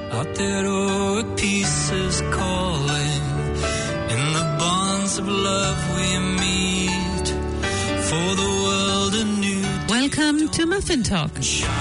out there all at pieces calling. In the bonds of love we meet, for the world anew. Welcome to Muffin Talk.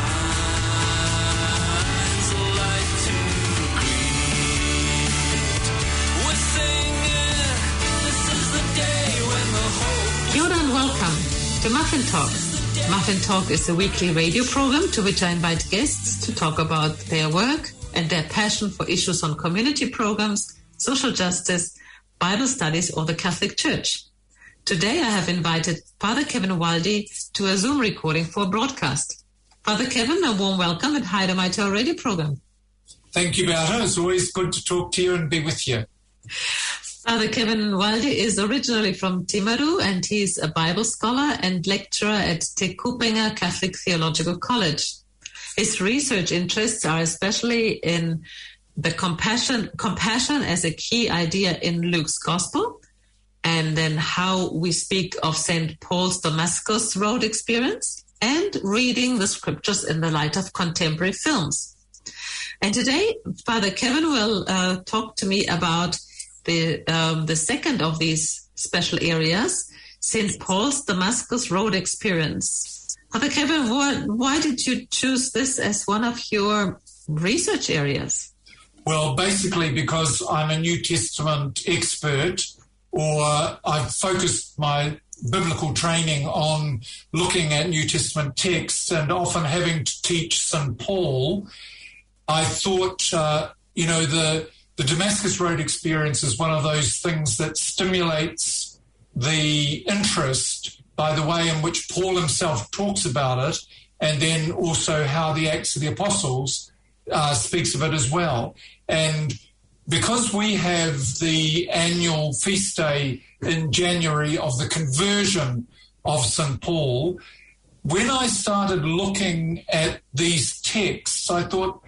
Jordan, welcome to Muffin Talk. Muffin Talk is a weekly radio program to which I invite guests to talk about their work and their passion for issues on community programs, social justice, Bible studies, or the Catholic Church. Today I have invited Father Kevin Waldy to a Zoom recording for a broadcast. Father Kevin, a warm welcome and hi to my radio program. Thank you, Beata. It's always good to talk to you and be with you. Father Kevin Waldy is originally from Timaru, and he's a Bible scholar and lecturer at Te Kupenga Catholic Theological College. His research interests are especially in the compassion as a key idea in Luke's Gospel, and then how we speak of St. Paul's Damascus Road experience, and reading the scriptures in the light of contemporary films. And today, Father Kevin will talk to me about the second of these special areas, St. Paul's Damascus Road experience. Father Kevin, why did you choose this as one of your research areas? Well, basically because I'm a New Testament expert, or I've focused my biblical training on looking at New Testament texts, and often having to teach St. Paul, I thought, the Damascus Road experience is one of those things that stimulates the interest by the way in which Paul himself talks about it, and then also how the Acts of the Apostles speaks of it as well. And because we have the annual feast day in January of the conversion of St. Paul, when I started looking at these texts, I thought,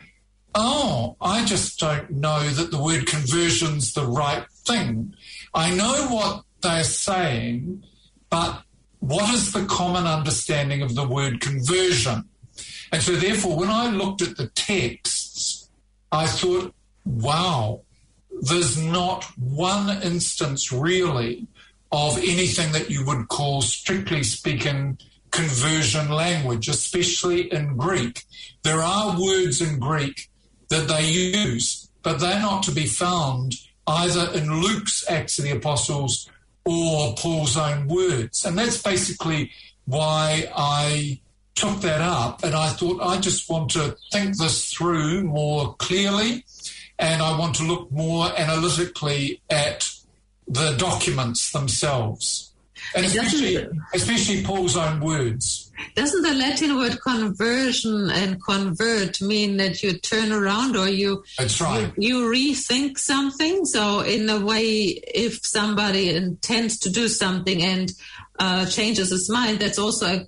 I just don't know that the word conversion's the right thing. I know what they're saying, but what is the common understanding of the word conversion? And so therefore, when I looked at the texts, I thought, wow, there's not one instance really of anything that you would call, strictly speaking, conversion language, especially in Greek. There are words in Greek that they use, but they're not to be found either in Luke's Acts of the Apostles or Paul's own words. And that's basically why I took that up, and I thought I just want to think this through more clearly, and I want to look more analytically at the documents themselves, and especially Paul's own words. Doesn't the Latin word conversion and convert mean that you turn around, or That's right. you rethink something? So in a way, if somebody intends to do something and changes his mind, that's also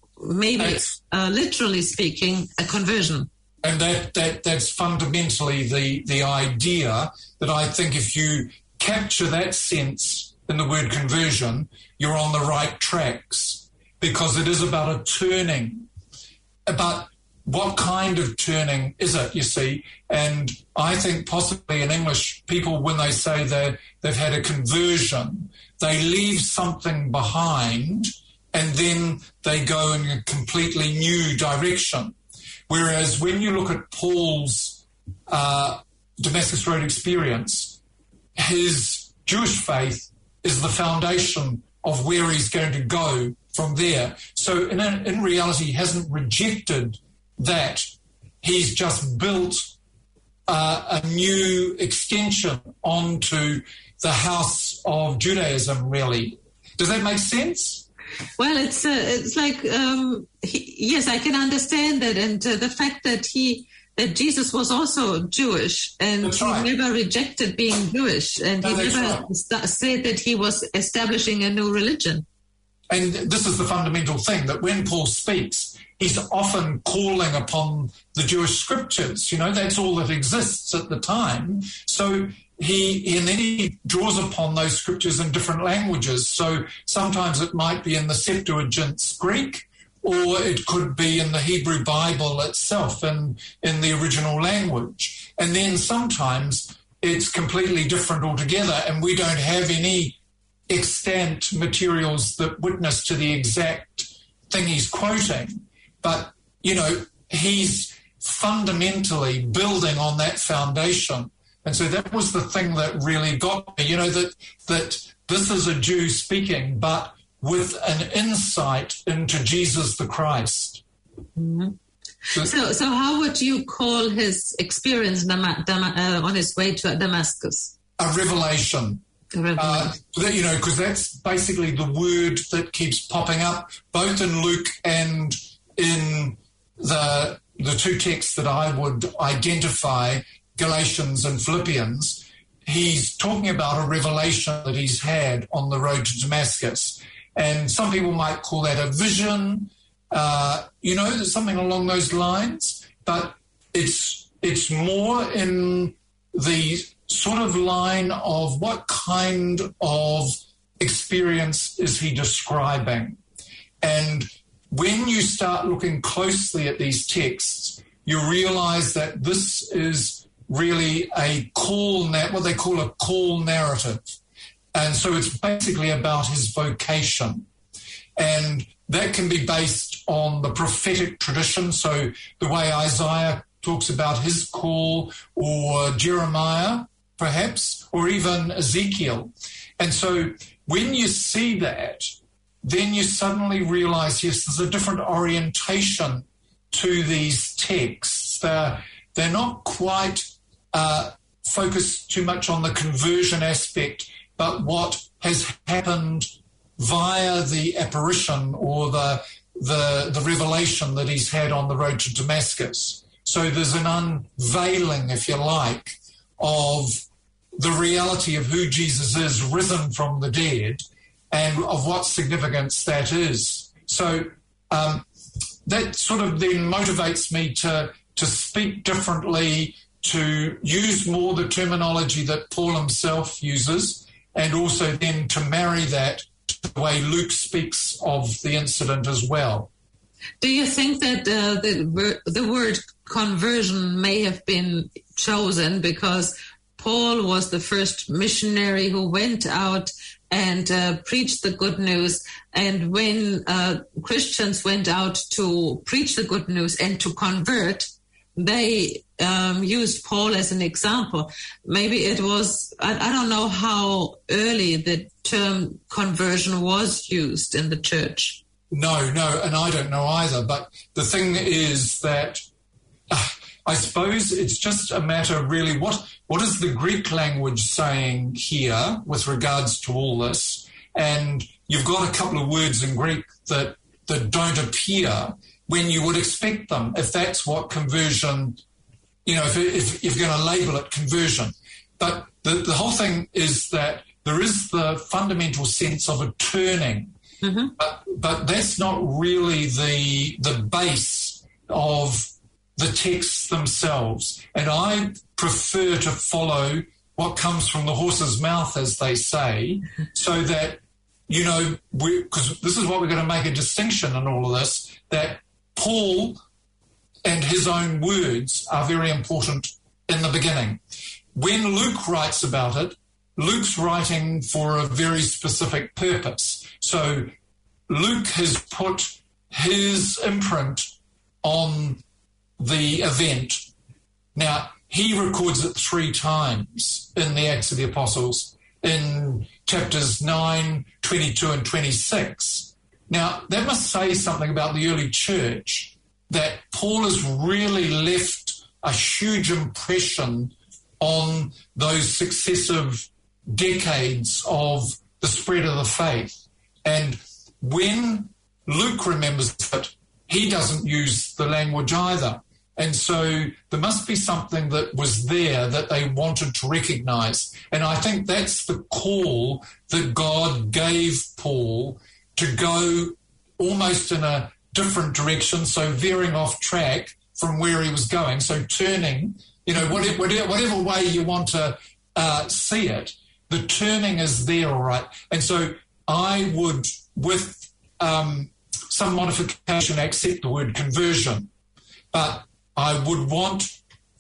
literally speaking, a conversion. And that's fundamentally the idea that I think if you capture that sense in the word conversion, you're on the right tracks, because it is about a turning. But what kind of turning is it, you see? And I think possibly in English, people, when they say that they've had a conversion, they leave something behind and then they go in a completely new direction. Whereas when you look at Paul's Damascus Road experience, his Jewish faith is the foundation of where he's going to go from there. So in reality, he hasn't rejected that. He's just built a new extension onto the house of Judaism, really. Does that make sense? Well, it's like, yes, I can understand that. And the fact that Jesus was also Jewish, and That's right. He never rejected being Jewish, and he never said that he was establishing a new religion. And this is the fundamental thing, that when Paul speaks, he's often calling upon the Jewish scriptures. That's all that exists at the time. So he draws upon those scriptures in different languages. So sometimes it might be in the Septuagint's Greek, or it could be in the Hebrew Bible itself in the original language. And then sometimes it's completely different altogether, and we don't have any extant materials that witness to the exact thing he's quoting. But, he's fundamentally building on that foundation. And so that was the thing that really got me, that this is a Jew speaking, but with an insight into Jesus the Christ. Mm-hmm. So how would you call his experience on his way to Damascus? A revelation. Because that's basically the word that keeps popping up, both in Luke and in the two texts that I would identify, Galatians and Philippians. He's talking about a revelation that he's had on the road to Damascus. And some people might call that a vision, something along those lines. But it's more in the sort of line of what kind of experience is he describing. And when you start looking closely at these texts, you realize that this is really what they call a call narrative. And so it's basically about his vocation. And that can be based on the prophetic tradition. So the way Isaiah talks about his call, or Jeremiah, perhaps, or even Ezekiel. And so when you see that, then you suddenly realize, yes, there's a different orientation to these texts. They're not quite focused too much on the conversion aspect, but what has happened via the apparition or the revelation that he's had on the road to Damascus. So there's an unveiling, if you like, of the reality of who Jesus is, risen from the dead, and of what significance that is. So that sort of then motivates me to speak differently, to use more the terminology that Paul himself uses, and also then to marry that to the way Luke speaks of the incident as well. Do you think that the word conversion may have been chosen because Paul was the first missionary who went out and preached the good news, and when Christians went out to preach the good news and to convert, they used Paul as an example? Maybe it was, I don't know how early the term conversion was used in the church. No, and I don't know either. But the thing is that I suppose it's just a matter of really what is the Greek language saying here with regards to all this? And you've got a couple of words in Greek that don't appear when you would expect them, if that's what conversion, if you're going to label it conversion. But the whole thing is that there is the fundamental sense of a turning. Mm-hmm. But that's not really the base of the texts themselves. And I prefer to follow what comes from the horse's mouth, as they say, so that, because this is what we're going to make a distinction in all of this, that Paul and his own words are very important in the beginning. When Luke writes about it, Luke's writing for a very specific purpose. So Luke has put his imprint on the event. Now, he records it 3 times in the Acts of the Apostles, in chapters 9, 22 and 26. Now, that must say something about the early church, that Paul has really left a huge impression on those successive decades of the spread of the faith. And when Luke remembers it, he doesn't use the language either. And so there must be something that was there that they wanted to recognize. And I think that's the call that God gave Paul, to go almost in a different direction, so veering off track from where he was going. So turning, whatever way you want to see it, the turning is there, all right. And so I would, with some modification, accept the word conversion. But I would want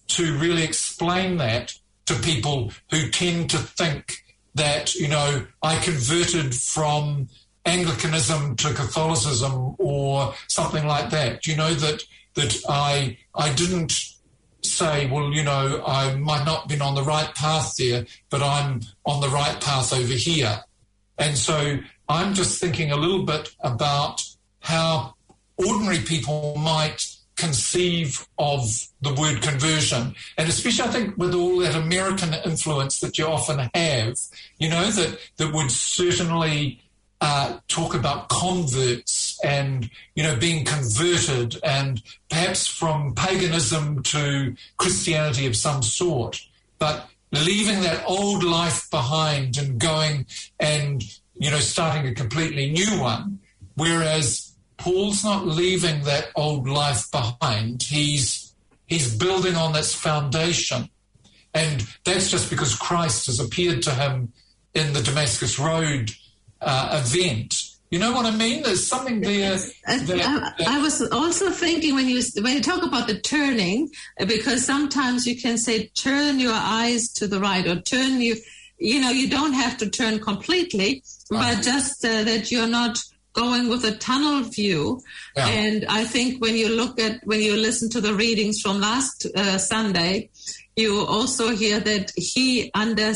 to really explain that to people who tend to think that, I converted from Anglicanism to Catholicism or something like that. That I didn't say, well, I might not have been on the right path there, but I'm on the right path over here. And so I'm just thinking a little bit about how ordinary people might conceive of the word conversion, and especially I think with all that American influence that you often have, that would certainly talk about converts and, being converted and perhaps from paganism to Christianity of some sort, but leaving that old life behind and going and, starting a completely new one, whereas Paul's not leaving that old life behind. He's building on this foundation. And that's just because Christ has appeared to him in the Damascus Road event. You know what I mean? There's something there. I was also thinking when you talk about the turning, because sometimes you can say, turn your eyes to the right, or turn you don't have to turn completely, but just that you're not going with a tunnel view. Yeah. And I think when you listen to the readings from last Sunday, you also hear that he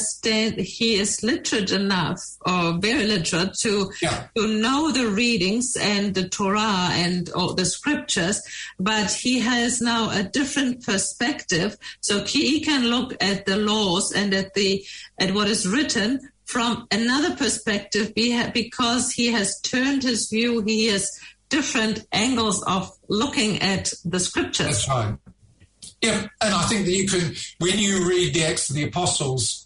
is literate enough, or very literate, to know the readings and the Torah and all the scriptures, but he has now a different perspective. So he can look at the laws and at what is written from another perspective, because he has turned his view. He has different angles of looking at the scriptures. That's right. Yeah, and I think that you can, when you read the Acts of the Apostles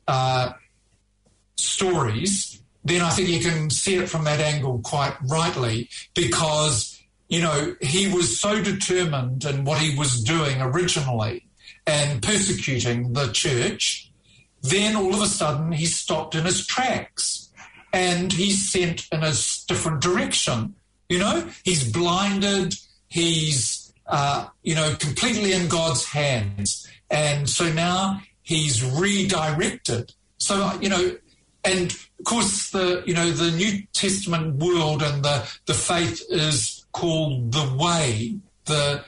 stories, then I think you can see it from that angle quite rightly, because, he was so determined in what he was doing originally and persecuting the church. Then all of a sudden he stopped in his tracks and he's sent in a different direction. He's blinded, he's, completely in God's hands. And so now he's redirected. So, and of course the New Testament world and the faith is called the way. The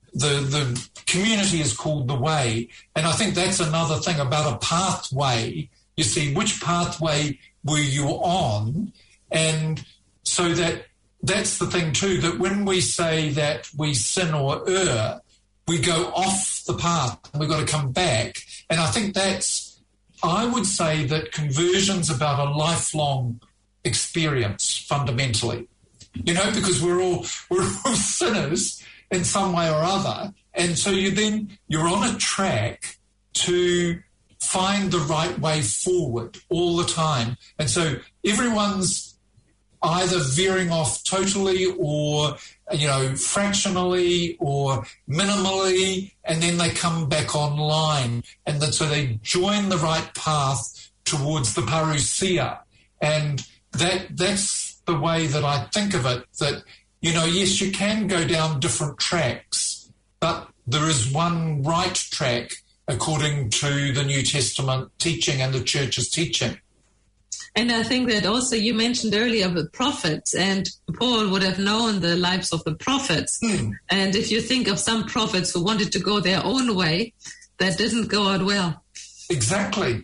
community is called the way. And I think that's another thing about a pathway. You see, which pathway were you on? And so that's the thing too, that when we say that we sin or err, we go off the path and we've got to come back. And I think I would say that conversion's about a lifelong experience fundamentally, because we're all sinners in some way or other. And so you're on a track to find the right way forward all the time. And so everyone's either veering off totally or, fractionally or minimally, and then they come back online. And then so they join the right path towards the parousia. And that's the way that I think of it, that, yes, you can go down different tracks, but there is one right track according to the New Testament teaching and the church's teaching. And I think that also you mentioned earlier the prophets, and Paul would have known the lives of the prophets. And if you think of some prophets who wanted to go their own way, that didn't go out well. Exactly.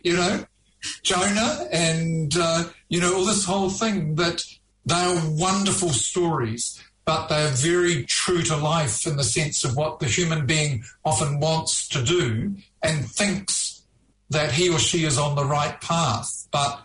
Jonah and, all this whole thing, that they are wonderful stories, but they are very true to life in the sense of what the human being often wants to do and thinks that he or she is on the right path. But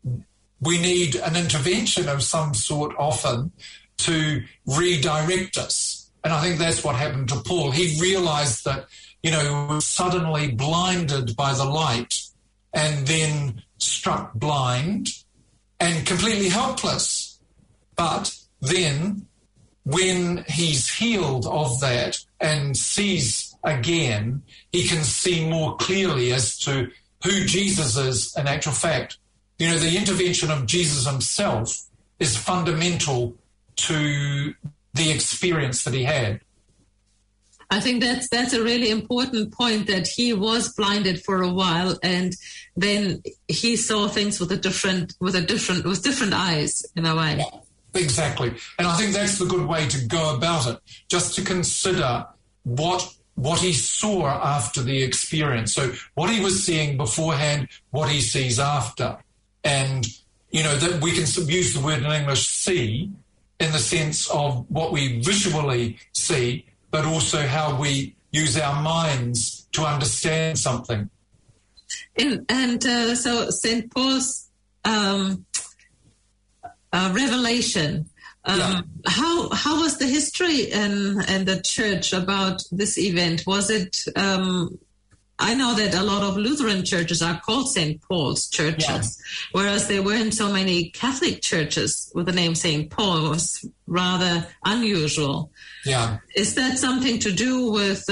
we need an intervention of some sort often to redirect us. And I think that's what happened to Paul. He realized that, he was suddenly blinded by the light and then struck blind and completely helpless. But then when he's healed of that and sees again, he can see more clearly as to who Jesus is in actual fact. The intervention of Jesus himself is fundamental to the experience that he had. I think that's a really important point, that he was blinded for a while, and then he saw things with different eyes in a way. Yeah, exactly. And I think that's the good way to go about it, just to consider what he saw after the experience. So what he was seeing beforehand, what he sees after. And, that we can use the word in English see in the sense of what we visually see, but also how we use our minds to understand something. So St. Paul's revelation, how was the history in the church about this event? Was it... I know that a lot of Lutheran churches are called St. Paul's churches, whereas there weren't so many Catholic churches with the name St. Paul. It was rather unusual. Yeah. Is that something to do with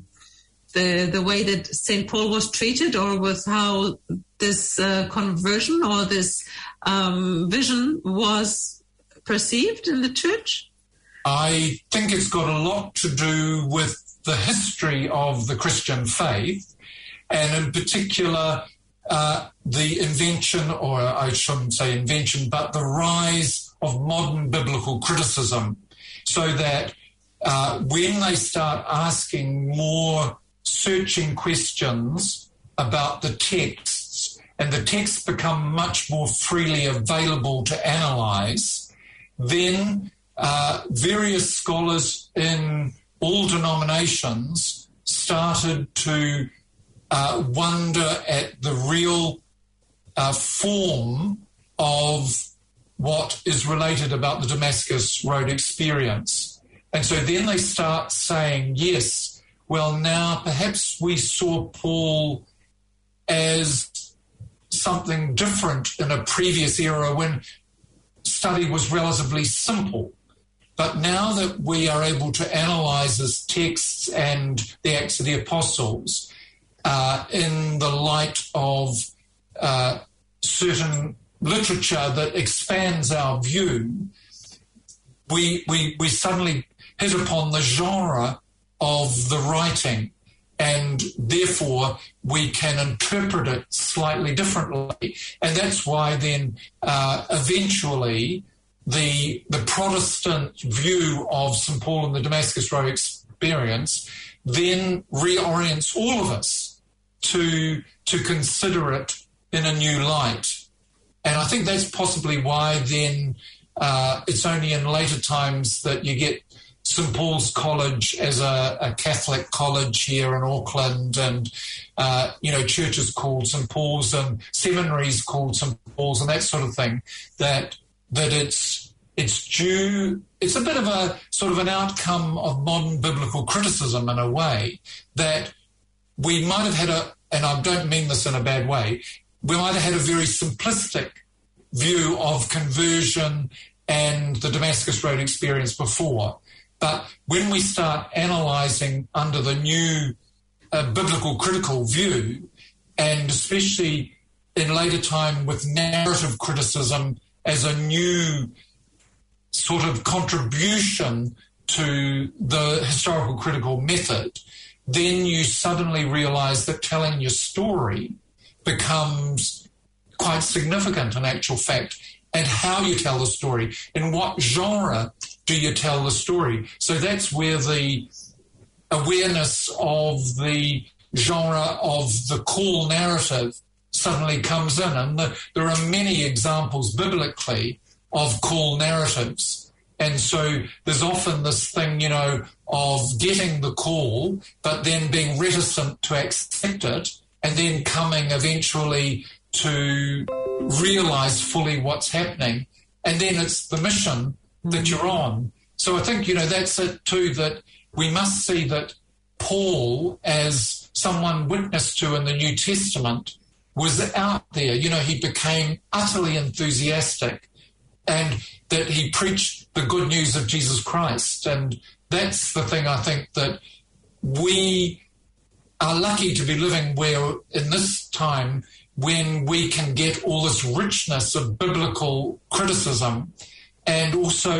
the way that St. Paul was treated, or with how this conversion or this vision was perceived in the church? I think it's got a lot to do with the history of the Christian faith, and in particular the invention, or I shouldn't say invention, but the rise of modern biblical criticism, so that when they start asking more searching questions about the texts, and the texts become much more freely available to analyse, then various scholars in all denominations started to wonder at the real form of what is related about the Damascus Road experience. And so then they start saying, yes, well, now perhaps we saw Paul as something different in a previous era when study was relatively simple. But now that we are able to analyse his texts and the Acts of the Apostles in the light of certain literature that expands our view, we suddenly hit upon the genre of the writing, and therefore we can interpret it slightly differently. And that's why then eventually the Protestant view of St. Paul and the Damascus Road experience then reorients all of us to consider it in a new light. And I think that's possibly why then it's only in later times that you get St. Paul's College as a Catholic college here in Auckland, and churches called St. Paul's and seminaries called St. Paul's and that sort of thing, that it's due. It's a bit of a sort of an outcome of modern biblical criticism in a way, that we might have had and I don't mean this in a bad way, we might have had a very simplistic view of conversion and the Damascus Road experience before. But when we start analysing under the new biblical critical view, and especially in later time with narrative criticism as a new sort of contribution to the historical critical method, then you suddenly realise that telling your story becomes quite significant in actual fact, and how you tell the story, in what genre do you tell the story. So that's where the awareness of the genre of the call narrative suddenly comes in. And there are many examples biblically of call narratives. And so there's often this thing, of getting the call, but then being reticent to accept it, and then coming eventually to realise fully what's happening. And then it's the mission that you're on. So I think, that's it too, that we must see that Paul, as someone witnessed to in the New Testament, was out there. He became utterly enthusiastic, and that he preached the good news of Jesus Christ. And that's the thing, I think, that we are lucky to be living where in this time when we can get all this richness of biblical criticism, and also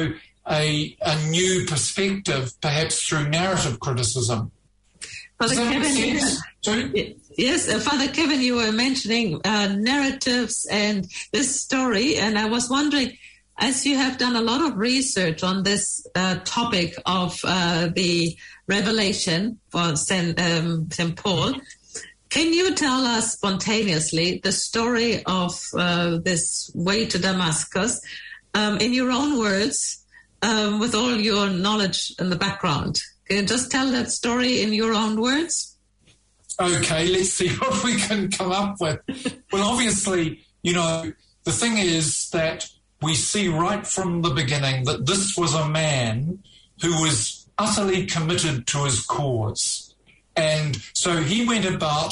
a new perspective, perhaps through narrative criticism. Father Kevin, yes, Father Kevin, you were mentioning narratives and this story, and I was wondering, as you have done a lot of research on this topic of the revelation for St. Paul, can you tell us spontaneously the story of this way to Damascus in your own words, with all your knowledge in the background? Can you just tell that story in your own words? Okay, let's see what we can come up with. Well, obviously, the thing is that we see right from the beginning that this was a man who was utterly committed to his cause. And so he went about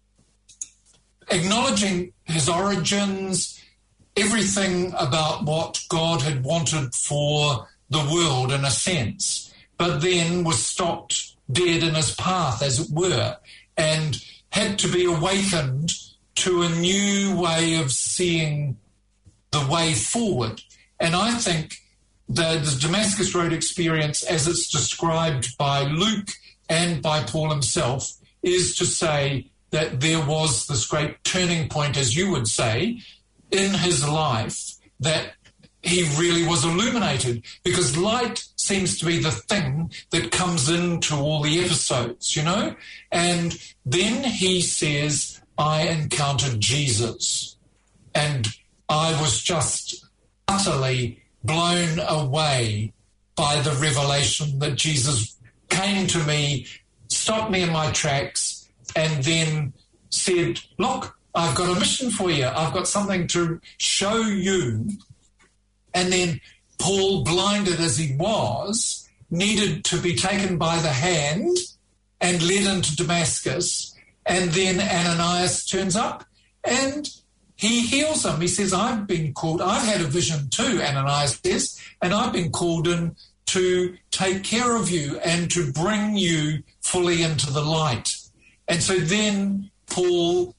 acknowledging his origins, everything about what God had wanted for the world in a sense, but then was stopped dead in his path, as it were, and had to be awakened to a new way of seeing the way forward. And I think the Damascus Road experience, as it's described by Luke and by Paul himself, is to say that there was this great turning point, as you would say, in his life, that he really was illuminated, because light seems to be the thing that comes into all the episodes, And then he says, I encountered Jesus, and I was just utterly blown away by the revelation that Jesus came to me, stopped me in my tracks, and then said, look, I've got a mission for you. I've got something to show you. And then Paul, blinded as he was, needed to be taken by the hand and led into Damascus. And then Ananias turns up and he heals him. He says, I've had a vision too, Ananias says, and I've been called in to take care of you and to bring you fully into the light. And so then Paul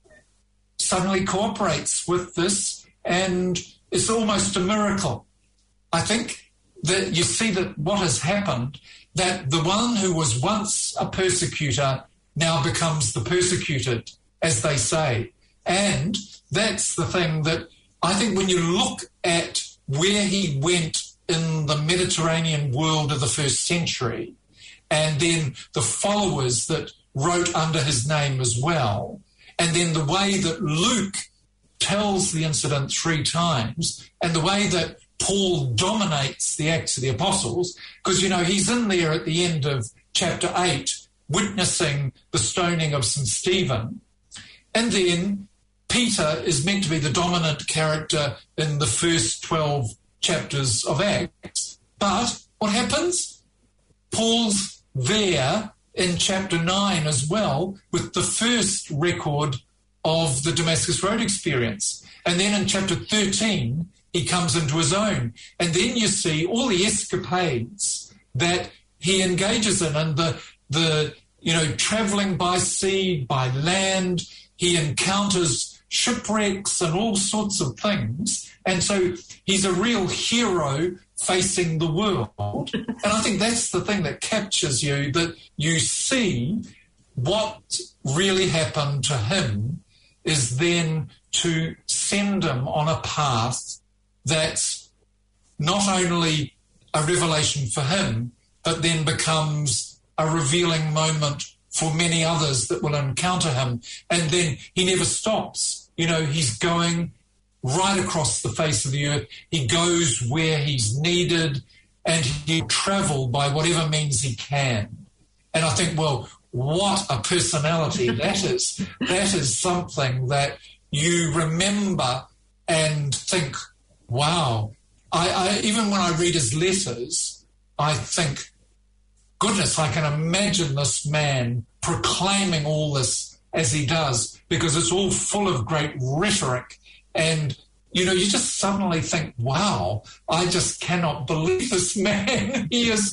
suddenly cooperates with this, and it's almost a miracle. I think that you see that what has happened, that the one who was once a persecutor now becomes the persecuted, as they say. And that's the thing that I think when you look at where he went in the Mediterranean world of the first century, and then the followers that wrote under his name as well, and then the way that Luke tells the incident 3 times, and the way that Paul dominates the Acts of the Apostles, because, he's in there at the end of chapter 8, witnessing the stoning of St. Stephen. And then Peter is meant to be the dominant character in the first 12 chapters of Acts. But what happens? Paul's there in chapter 9 as well, with the first record of the Damascus Road experience. And then in chapter 13, he comes into his own. And then you see all the escapades that he engages in, and the traveling by sea, by land. He encounters shipwrecks and all sorts of things. And so he's a real hero facing the world. And I think that's the thing that captures you, that you see what really happened to him is then to send him on a path that's not only a revelation for him, but then becomes a revealing moment for many others that will encounter him. And then he never stops. He's going right across the face of the earth. He goes where he's needed, and he'll travel by whatever means he can. And I think, well, what a personality that is. That is something that you remember and think, wow. I even when I read his letters, I think, goodness, I can imagine this man proclaiming all this as he does, because it's all full of great rhetoric. And, you just suddenly think, wow, I just cannot believe this man.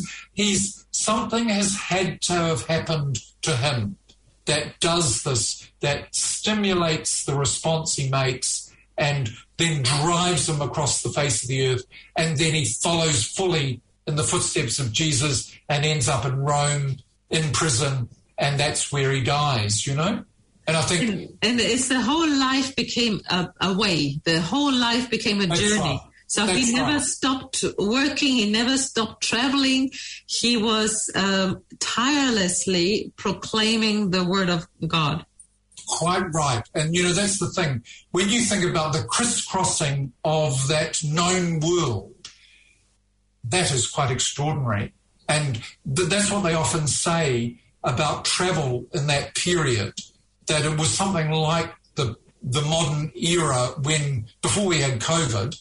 Something has had to have happened to him that does this, that stimulates the response he makes, and then drives them across the face of the earth. And then he follows fully in the footsteps of Jesus and ends up in Rome, in prison, and that's where he dies, And I think... And it's the whole life became a way. The whole life became a journey. Right. So he never stopped working. He never stopped traveling. He was tirelessly proclaiming the word of God. Quite right. And, that's the thing. When you think about the crisscrossing of that known world, that is quite extraordinary. And that's what they often say about travel in that period, that it was something like the modern era before we had COVID,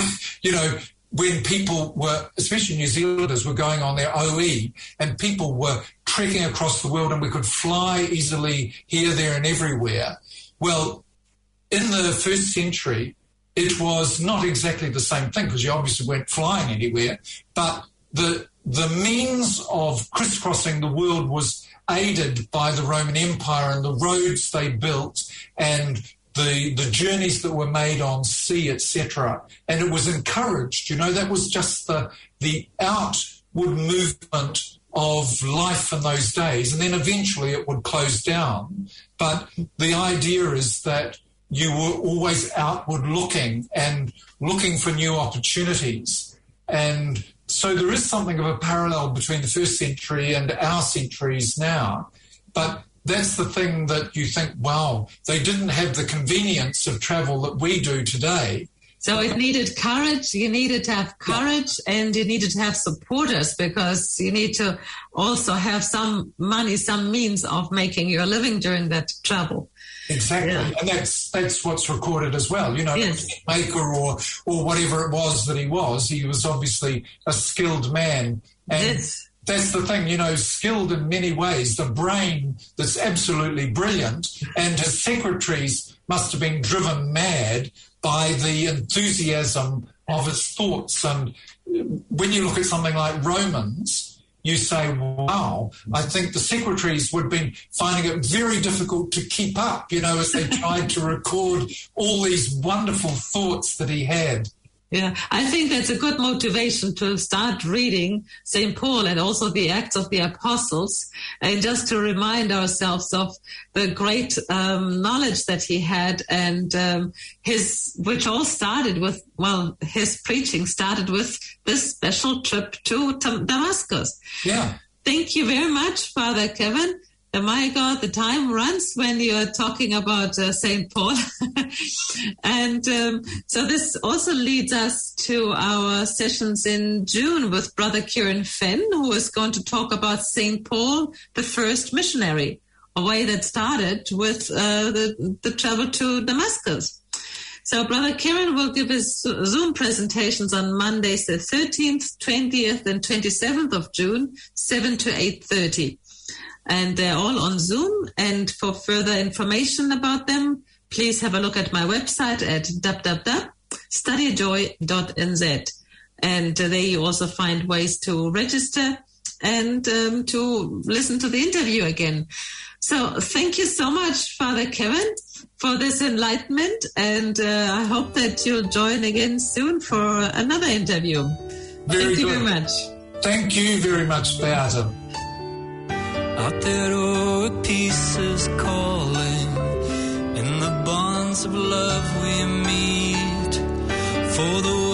when people were, especially New Zealanders, were going on their OE and people were trekking across the world and we could fly easily here, there and everywhere. Well, in the first century, it was not exactly the same thing because you obviously weren't flying anywhere, but the means of crisscrossing the world was aided by the Roman Empire and the roads they built and the journeys that were made on sea, etc. And it was encouraged, that was just the outward movement of life in those days. And then eventually it would close down. But the idea is that you were always outward looking and looking for new opportunities. And so there is something of a parallel between the first century and our centuries now. But that's the thing that you think, wow, they didn't have the convenience of travel that we do today. So it needed courage. You needed to have courage and you needed to have supporters because you need to also have some money, some means of making your living during that travel. Exactly. Yeah. And that's what's recorded as well. Yes. Maker or whatever it was that he was obviously a skilled man. And yes. That's the thing, skilled in many ways, the brain that's absolutely brilliant, and his secretaries must have been driven mad by the enthusiasm of his thoughts. And when you look at something like Romans, you say, wow, I think the secretaries would have been finding it very difficult to keep up, as they tried to record all these wonderful thoughts that he had. Yeah, I think that's a good motivation to start reading St. Paul and also the Acts of the Apostles, and just to remind ourselves of the great knowledge that he had, and which all started with, his preaching started with this special trip to Damascus. Yeah. Thank you very much, Father Kevin. My God, the time runs when you're talking about St. Paul. And so this also leads us to our sessions in June with Brother Kieran Fenn, who is going to talk about St. Paul, the first missionary, a way that started with the travel to Damascus. So Brother Kieran will give his Zoom presentations on Mondays the 13th, 20th, and 27th of June, 7 to 8:30. And they're all on Zoom. And for further information about them, please have a look at my website at www.studyjoy.nz. And there you also find ways to register and to listen to the interview again. So thank you so much, Father Kevin, for this enlightenment. And I hope that you'll join again soon for another interview. Thank you very much. Thank you very much, Beata. Out there o'er pieces calling, in the bonds of love we meet, for the